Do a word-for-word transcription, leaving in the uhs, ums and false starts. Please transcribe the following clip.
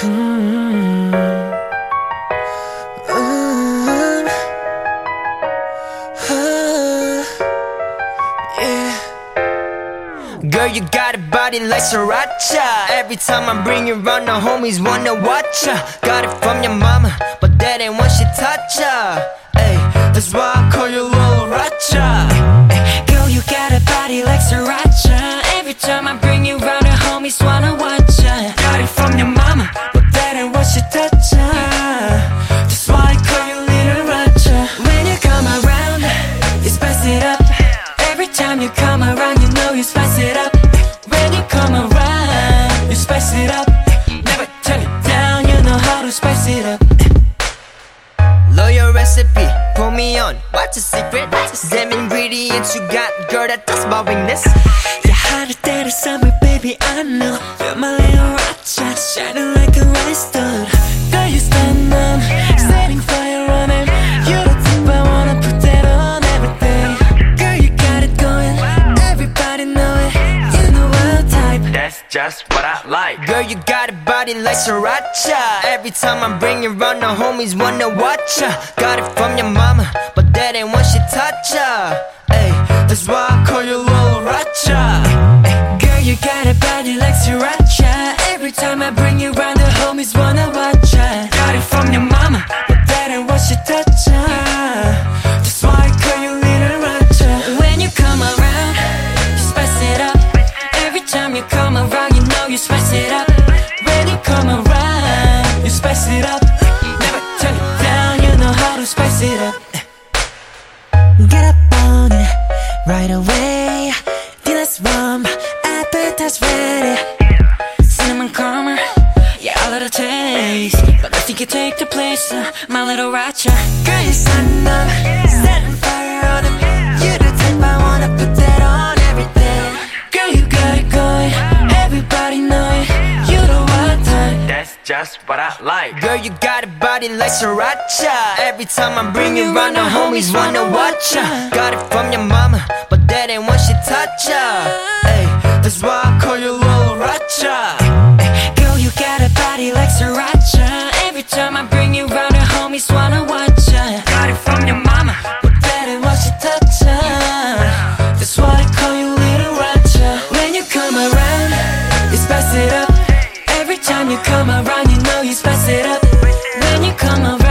Mm. Mm. Uh. Yeah. Girl, you got a body like Sriracha. Every time I bring you around, the homies wanna watch ya. Got it from your mama, but that ain't when she touch ya. Ay, that's why I call you Lil Racha. Girl, you got a body like Sriracha. Every time I bring you around, the homies wanna watch ya. Got it from your mama, but that ain't when she touch ya. That's why I call you Lil Racha. When you come around, you spice it up. Every time you come around, you know you spice it up. When you come around, you spice it up. Never turn it down, you know how to spice it up. Loyal recipe, pull me on, what's your secret? Them ingredients you got, girl, that does my weakness. You're hotter than the summer, baby, I know. You're my little Racha, shining like a rice stone. Girl, you stand on, setting fire on it. You're the type I wanna put that on everything. Girl, you got it going, everybody know it. You know what type, That's just what I like. Girl, you got a body like Sriracha. Every time I bring you around, the homies wanna watch ya. Got it from your mama, but that ain't when she touch ya. Ay, that's why I call you Lil Racha. girl, you got a body like Sriracha. Every time I bring you around, the homies wanna watch ya. Got it from your mama, but that ain't when she touch ya. That's why I call you Lil Racha. When you come around, you spice it up. Every time you come around, you know you spice it up. When you come around, you spice it up. Never turn it down, you know how to spice it up. Get up on it right away. Dealer's rum, appetite's ready. Cinnamon karma, yeah, a little taste, but nothing can take the place of my little Racha. Girl, you stand up, setting fire on it. You the type I wanna put that on everything. Girl, you got it going, everybody know it. You the wild type. That's just what I like. Girl, you got a body like Sriracha. Every time I bring you around, the homies wanna watch ya. Got it from your mama, but that ain't when she touch ya. Ay, that's why I call you Lil Racha. Girl, you got a body like Sriracha. Every time I bring you around, the homies wanna watch ya. Got it from your mama, But that ain't what she touch ya. That's why I call you Little Racha. When you come around, you spice it up. Every time you come around, you know you spice it up. When you come around,